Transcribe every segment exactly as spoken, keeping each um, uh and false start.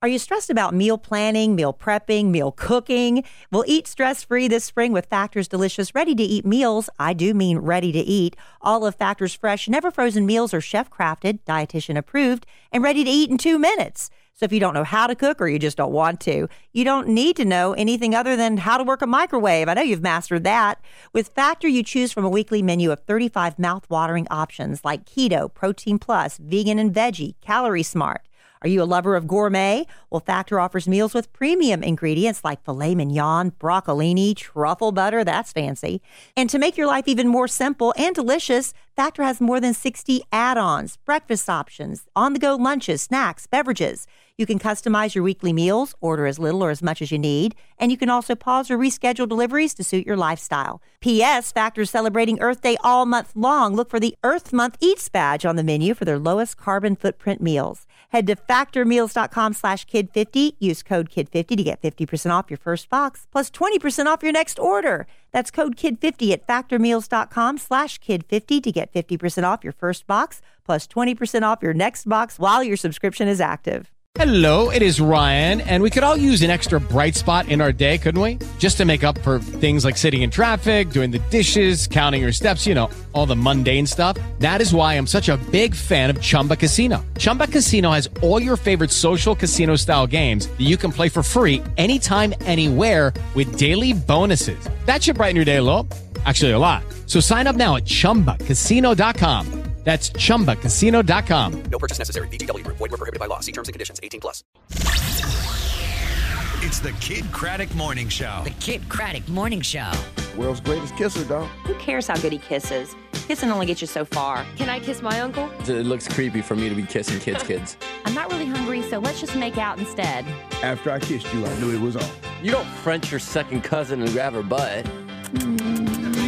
Are you stressed about meal planning, meal prepping, meal cooking? Well, eat stress-free this spring with Factor's delicious ready-to-eat meals. I do mean ready to eat. All of Factor's fresh, never frozen meals are chef-crafted, dietitian approved, and ready to eat in two minutes. So if you don't know how to cook or you just don't want to, you don't need to know anything other than how to work a microwave. I know you've mastered that. With Factor, you choose from a weekly menu of thirty-five mouth-watering options like keto, protein plus, vegan and veggie, calorie smart. Are you a lover of gourmet? Well, Factor offers meals with premium ingredients like filet mignon, broccolini, truffle butter, that's fancy. And to make your life even more simple and delicious, Factor has more than sixty add-ons, breakfast options, on-the-go lunches, snacks, beverages. You can customize your weekly meals, order as little or as much as you need, and you can also pause or reschedule deliveries to suit your lifestyle. P S. Factor's celebrating Earth Day all month long. Look for the Earth Month Eats badge on the menu for their lowest carbon footprint meals. Head to factormeals.com slash kid50. Use code kid fifty to get fifty percent off your first box, plus twenty percent off your next order. That's code kid fifty at factormeals.com slash kid50 to get fifty percent off your first box, plus twenty percent off your next box while your subscription is active. Hello, it is Ryan, and we could all use an extra bright spot in our day, couldn't we? Just to make up for things like sitting in traffic, doing the dishes, counting your steps, you know, all the mundane stuff. That is why I'm such a big fan of Chumba Casino. Chumba Casino has all your favorite social casino-style games that you can play for free anytime, anywhere with daily bonuses. That should brighten your day a little. Actually, a lot. So sign up now at chumba casino dot com. That's chumba casino dot com. No purchase necessary. V G W. Void where prohibited by law. See terms and conditions. eighteen plus. It's the Kid Craddock Morning Show. The Kid Craddock Morning Show. World's greatest kisser, dog. Who cares how good he kisses? Kissing only gets you so far. Can I kiss my uncle? It looks creepy for me to be kissing kids' kids. I'm not really hungry, so let's just make out instead. After I kissed you, I knew it was on. You don't French your second cousin and grab her butt. Mm.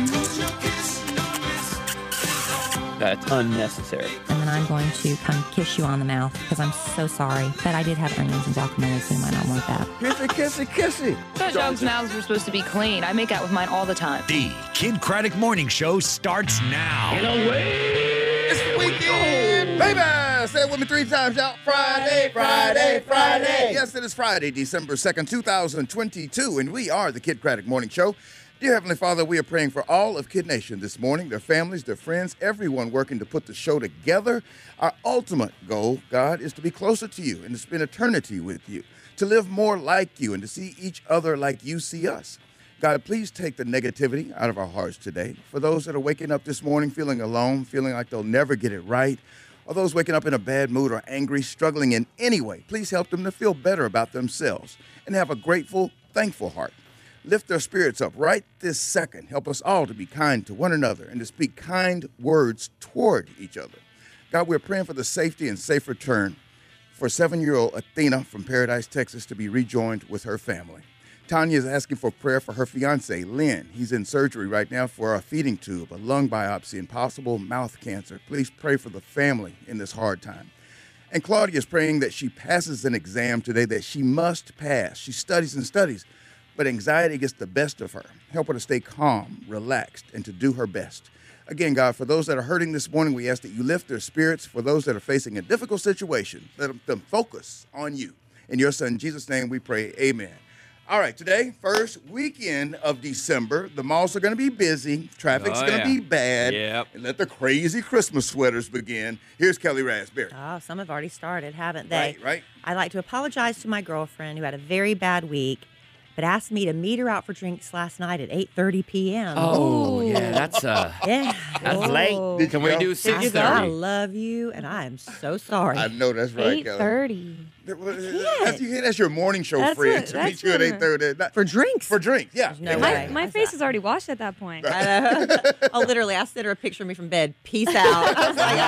That's unnecessary. And then I'm going to come kiss you on the mouth because I'm so sorry. But I did have onions and guacamole, so you might not want that. Kissy, kissy, kissy. Those dogs' mouths were supposed to be clean. I make out with mine all the time. The Kid Craddock Morning Show starts now. Get away! It's the weekend, baby! Say it with me three times, y'all. Friday, Friday, Friday. Yes, it is Friday, December second, two thousand twenty-two, and we are the Kid Craddock Morning Show. Dear Heavenly Father, we are praying for all of Kid Nation this morning, their families, their friends, everyone working to put the show together. Our ultimate goal, God, is to be closer to you and to spend eternity with you, to live more like you and to see each other like you see us. God, please take the negativity out of our hearts today. For those that are waking up this morning feeling alone, feeling like they'll never get it right, or those waking up in a bad mood or angry, struggling in any way, please help them to feel better about themselves and have a grateful, thankful heart. Lift their spirits up right this second. Help us all to be kind to one another and to speak kind words toward each other. God, we're praying for the safety and safe return for seven-year-old Athena from Paradise, Texas, to be rejoined with her family. Tanya is asking for prayer for her fiance, Lynn. He's in surgery right now for a feeding tube, a lung biopsy, and possible mouth cancer. Please pray for the family in this hard time. And Claudia is praying that she passes an exam today that she must pass. She studies and studies, but anxiety gets the best of her. Help her to stay calm, relaxed, and to do her best. Again, God, for those that are hurting this morning, we ask that you lift their spirits. For those that are facing a difficult situation, let them focus on you. In your son, Jesus' name, we pray, amen. All right, today, first weekend of December. The malls are going to be busy. Traffic's Oh, going to yeah. be bad. Yep. And let the crazy Christmas sweaters begin. Here's Kelly Raspberry. Oh, some have already started, haven't they? Right, right. I'd like to apologize to my girlfriend who had a very bad week, but asked me to meet her out for drinks last night at eight thirty p.m. Oh, yeah, that's uh, Yeah. that's Oh. late. Did Can you we go? do I six just- I thirty? love you, and I am so sorry. I know that's right, eight Kelly. thirty. That's, you- that's your morning show That's friend it, to that's meet you at what- eight thirty. Not- For drinks. For drinks, yeah. no yeah, way. right. My, my face is already washed at that point. I know. Oh, literally, I sent her a picture of me from bed. Peace out. I was like,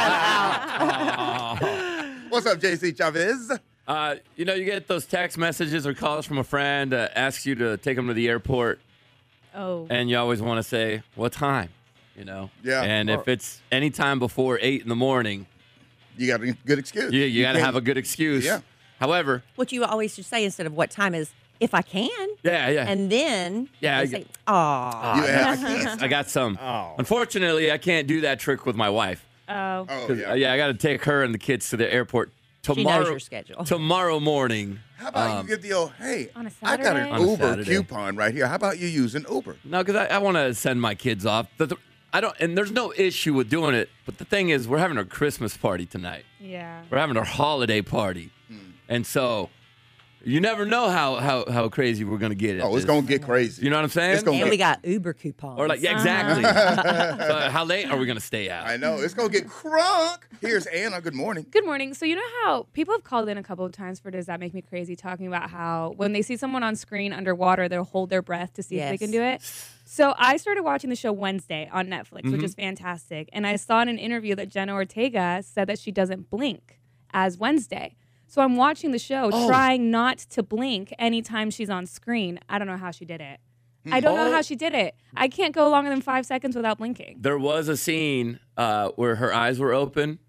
I'm out. What's up, J C Chavez? Uh, you know, you get those text messages or calls from a friend that asks you to take them to the airport, Oh. and you always want to say, what time? You know? Yeah. And if it's any time before eight in the morning, You got a good excuse. you, you got to can't- have a good excuse. Yeah. However, What you always should say instead of what time is, if I can. yeah, yeah. And then Yeah, they I say, get- aw. You ask- I can't. I got some. Oh. Unfortunately, I can't do that trick with my wife. Oh. Oh, 'Cause, yeah. uh, yeah, I got to take her and the kids to the airport tomorrow, your schedule. tomorrow morning. How about um, you give the old, hey, On a I got Saturday? an On a Uber Saturday. coupon right here. How about you using Uber? No, because I, I want to send my kids off. The, the, I don't, and there's no issue with doing it. But the thing is, we're having our Christmas party tonight. Yeah. We're having our holiday party, and so you never know how how, how crazy we're gonna get. At Oh, it's this. going to get crazy. You know what I'm saying? It's gonna And get, we got Uber coupons. Or like, yeah, exactly. So how late are we gonna stay out? I know. It's going to get crunk. Here's Anna. Good morning. Good morning. So you know how people have called in a couple of times for Does That Make Me Crazy, talking about how when they see someone on screen underwater, they'll hold their breath to see if they Yes. can do it. So I started watching the show Wednesday on Netflix, Mm-hmm. which is fantastic. And I saw in an interview that Jenna Ortega said that she doesn't blink as Wednesday. So I'm watching the show, Oh. trying not to blink anytime she's on screen. I don't know how she did it. I don't know Oh. how she did it. I can't go longer than five seconds without blinking. There was a scene uh, where her eyes were open,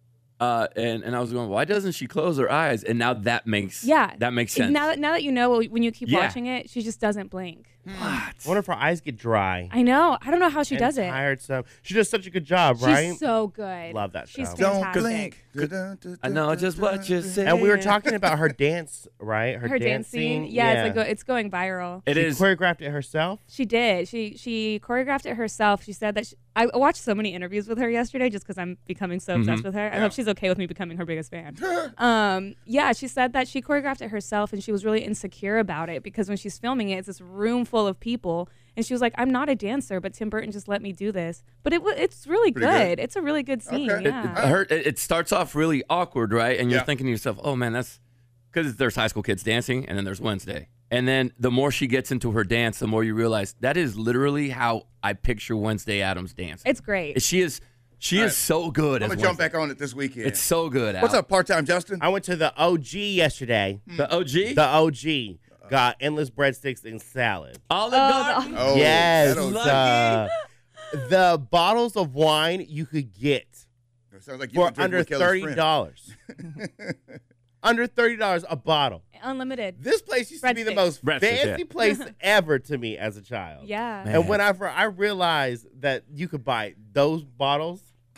uh, and and I was going, why doesn't she close her eyes? And now that makes Yeah. that makes sense. Now that, now that you know, when you keep Yeah. watching it, she just doesn't blink. I wonder if her eyes get dry. I know. I don't know how she and does it. Tired, so she does such a good job, right? She's so good. Love that She's show. fantastic. Don't blink. I know just what you said. And we were talking about her dance, right? Her dance scene, yeah, It's, like go, it's going viral. It she is. choreographed it herself. She did. She she choreographed it herself. She said that she, I watched so many interviews with her yesterday just because I'm becoming so obsessed Mm-hmm. with her. I hope she's okay with me becoming her biggest fan. um, yeah, she said that she choreographed it herself and she was really insecure about it because when she's filming it, it's this room full of people. And she was like, I'm not a dancer, but Tim Burton just let me do this. But it wa- it's really Pretty good. good. It's a really good scene. Okay. It, Yeah. it, hurt, it, it starts off really awkward, right? And you're Yeah. thinking to yourself, oh man, that's because there's high school kids dancing, and then there's Wednesday. And then the more she gets into her dance, the more you realize that is literally how I picture Wednesday Addams dancing. It's great. She is, she All is right. so good. I'm as going to jump Wednesday. back on it this weekend. It's so good. What's Al. up, part-time Justin? I went to the O G yesterday. The O G? The O G got endless breadsticks and salad. Olive Garden? Oh, yes. that'll- Uh, the bottles of wine you could get It sounds like you for could drink under with Kelly's thirty friend. dollars. Under thirty dollars a bottle. Unlimited. This place used to be the Breadsticks. most Breadsticks, fancy yeah. place ever to me as a child. Yeah. Man. And whenever I realized that you could buy those bottles,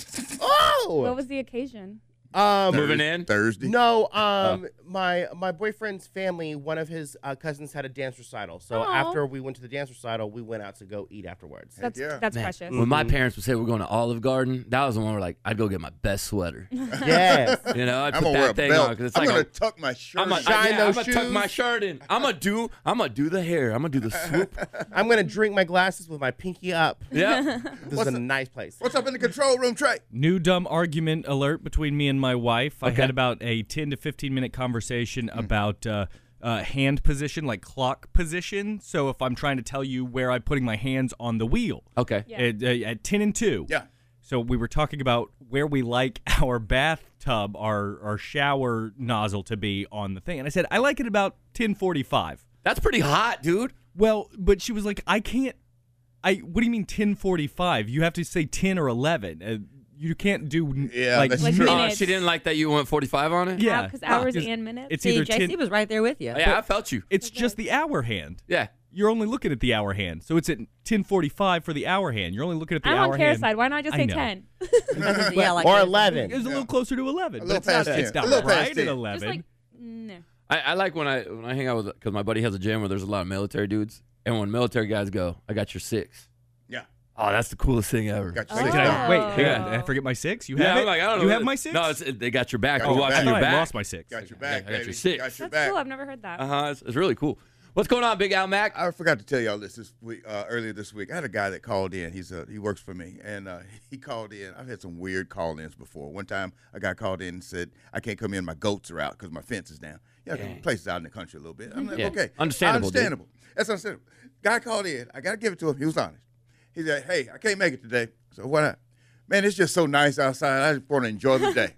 oh, What was the occasion? um, Moving in? Thursday. no, um, my my boyfriend's family, one of his uh, cousins had a dance recital. So Aw. after we went to the dance recital, we went out to go eat afterwards. That's yeah. that's Man, precious. When my Mhm. parents would say we're going to Olive Garden, that was the one where like I'd go get my best sweater. Yes. You know, I'd I'm put going to wear a that thing belt. on because it's I'm like going a, to tuck my shirt. I'm gonna in. Shine yeah, those I'm gonna tuck my shoes. shirt in. I'm gonna do. I'm gonna do the hair. I'm gonna do the swoop. I'm gonna drink my glasses with my pinky up. Yeah. This What's is a up? nice place. What's up in the control room, Trey? New dumb argument alert between me and my wife. I Okay. had about a ten to fifteen minute conversation about uh, uh, hand position, like clock position. So if I'm trying to tell you where I'm putting my hands on the wheel, Okay. Yeah. at, uh, at ten and two. Yeah. So we were talking about where we like our bathtub, our our shower nozzle to be on the thing, and I said I like it about ten forty-five. That's pretty hot, dude. Well, but she was like, I can't. I. What do you mean ten forty-five? You have to say ten or eleven. Uh, you can't do n- Yeah, like that's Like true. Uh, minutes. she didn't like that you went forty-five on it. yeah, Because hours Just- and minutes. It's See, either J C ten. was right there with you. Yeah, I felt you. It's just the hour hand. Yeah. You're only looking at the hour hand, so it's at ten forty-five for the hour hand. You're only looking at the I'm hour on Kara's hand. side. Why not just I say know. ten? yeah, like or this. eleven. It's a little closer to eleven. A but little it's not, past it's ten. not A little past right at ten. eleven. Just like no. I, I like when I when I hang out with because my buddy has a gym where there's a lot of military dudes, and when military guys go, I got your six. Yeah. Oh, that's the coolest thing ever. Got your Oh. six Can I, down. wait, Oh. hang on. Did I forget my six? You Yeah, have I'm it? like, I don't know. You have my six? No, it's, they got your back. Got We're your watching back. I your thought I back. lost my six. Got your Yeah, back, got your baby. six. Got your That's back. cool. I've never heard that. Uh huh. It's, it's really cool. What's going on, Big Al Mac? I forgot to tell y'all this this week, uh, earlier this week. I had a guy that called in. He's uh, he works for me, and uh, he called in. I've had some weird call-ins before. One time, a guy called in and said, "I can't come in. My goats are out because my fence is down." Yeah, the place is out in the country a little bit. I'm like, Yeah. okay, Understandable, dude. understandable. That's understandable. Guy called in. I got to give it to him. He was honest. He said, "Hey, I can't make it today." So why not? Man, it's just so nice outside. I just want to enjoy the day.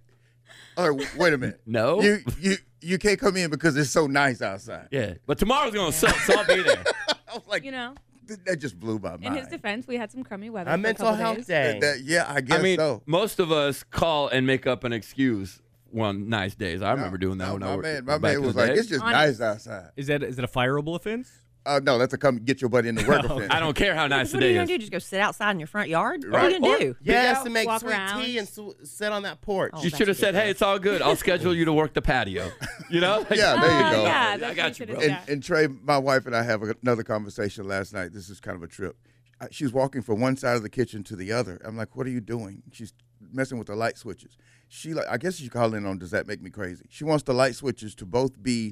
I was like, wait a minute. No. You you you can't come in because it's so nice outside. Yeah, but tomorrow's gonna suck, so I'll be there. I was like, You know, th- that just blew my in mind. his defense, we had some crummy weather. A for a mental couple health days. day. That- yeah, I guess I mean, so. most of us call and make up an excuse on nice days. I remember doing that No, when my I worked. man, my back man in the was like, day. "It's just Honest. nice outside." Is that is it a fireable offense? Uh, no, that's a come get your butt in the work offense. I don't care how nice What the are you day gonna is. do? Just go sit outside in your front yard? What are Right. you gonna Or- do? Yes, out, to make walk sweet around. tea and s- sit on that porch. Oh, You that's should have said, "Hey, ridiculous. it's all good. I'll schedule you to work the patio." You know? Yeah, there you Uh, go. Yeah, I that's got what you, should bro. have- And, yeah. and Trey, my wife and I have another conversation last night. This is kind of a trip. I- She was walking from one side of the kitchen to the other. I'm like, "What are you doing?" She's messing with the light switches. She like, I guess you call in on. Does that make me crazy? She wants the light switches to both be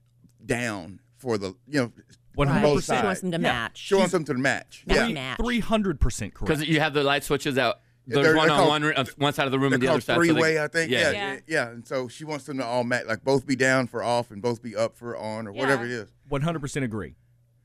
down for the you know one Right. hundred both percent. She wants them to Yeah. match. She wants them to match. Match, Yeah, match. three hundred percent correct. Because you have the light switches out. Yeah, There's they're- one they're on called- one, re- on one side of the room they're and the other called side. so they- three-way, I think. Yeah. Yeah. Yeah. yeah, And so she wants them to all match, like both be down for off and both be up for on or whatever it Yeah. is. one hundred percent agree.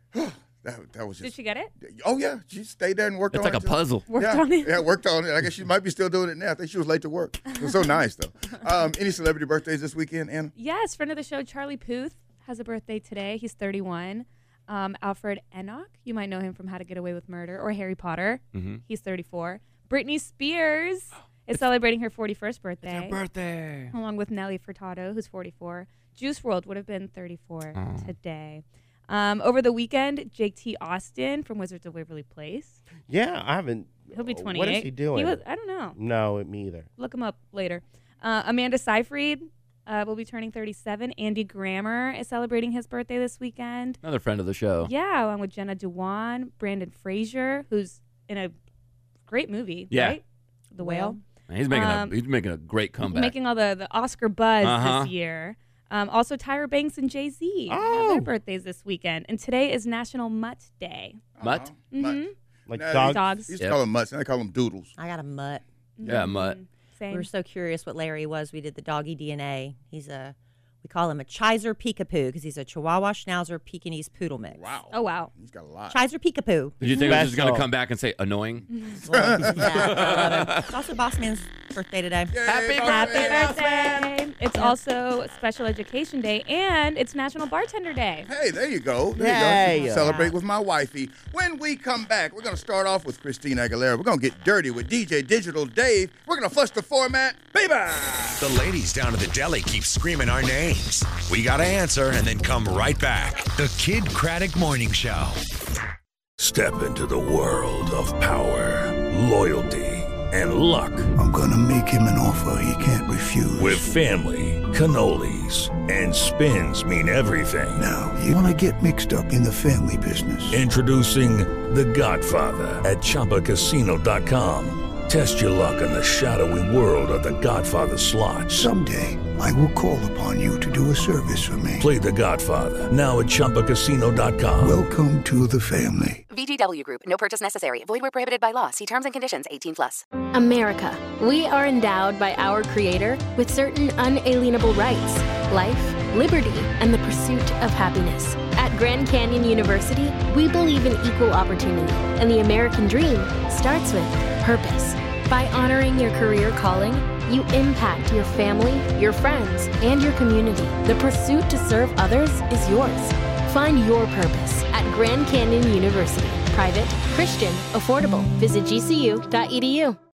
That, that was just. Did she get it? Oh yeah, she stayed there and worked It's on like it. a too. puzzle. Worked yeah, on it? Yeah, worked on it. I guess she might be still doing it now. I think she was late to work. It was so nice though. Um, any celebrity birthdays this weekend, Anna? Yes, friend of the show, Charlie Puth, has a birthday today. He's thirty-one. Um, Alfred Enoch, you might know him from How to Get Away with Murder or Harry Potter. Mm-hmm. He's thirty-four. Britney Spears is celebrating her forty-first birthday, Birthday. along with Nelly Furtado, who's forty-four. Juice world would have been thirty-four Oh. today. Um, over the weekend, Jake T. Austin from Wizards of Waverly Place. Yeah, I haven't. He'll be twenty-eight. What is he doing? was, I don't know. No, me either. Look him up later. Uh, Amanda Seyfried uh, will be turning thirty-seven. Andy Grammer is celebrating his birthday this weekend. Another friend of the show. Yeah, along with Jenna Dewan, Brandon Fraser, who's in a great movie, Yeah. right? The Whale. Man, He's making Um, a he's making a great comeback. Making all the, the Oscar buzz Uh-huh. this year. Um, also, Tyra Banks and Jay-Z have Oh. their birthdays this weekend. And today is National Mutt Day. Mutt? Uh-huh. Mhm. Mutt. Like Nah, dogs. Dogs. He used to Yep. call them mutts. Now they call them doodles. I got a mutt. Yeah, mutt. Mhm. We Same. were so curious what Larry was. We did the doggy D N A. He's a, we call him a Chiser Peekapoo because he's a Chihuahua Schnauzer Pekingese Poodle mix. Wow. Oh, wow. He's got a lot. Chiser Peekapoo. Did you think it was just going to Special. come back and say annoying? Yeah, I love him. It's also Bossman's birthday today. Happy Happy birthday, birthday. It's also Special Education Day, and it's National Bartender Day. Hey, there you go. There you Yay. go. Celebrate with my wifey. When we come back, we're going to start off with Christina Aguilera. We're going to get dirty with D J Digital Dave. We're going to flush the format. Baby! The ladies down at the deli keep screaming our names. We got to answer and then come right back. The Kid Craddock Morning Show. Step into the world of power, loyalty, and luck. I'm gonna make him an offer he can't refuse. With family, cannolis, and spins mean everything. Now, you wanna get mixed up in the family business. Introducing The Godfather at Chumba Casino dot com. Test your luck in the shadowy world of The Godfather slot. Someday, I will call upon you to do a service for me. Play The Godfather now at Chumba Casino dot com. Welcome to the family. V G W Group. No purchase necessary. Void where prohibited by law. See terms and conditions. eighteen plus. America. We are endowed by our Creator with certain unalienable rights: life, liberty, and the pursuit of happiness. At Grand Canyon University, we believe in equal opportunity, and the American dream starts with purpose. By honoring your career calling, you impact your family, your friends, and your community. The pursuit to serve others is yours. Find your purpose at Grand Canyon University. Private, Christian, affordable. Visit G C U dot E D U.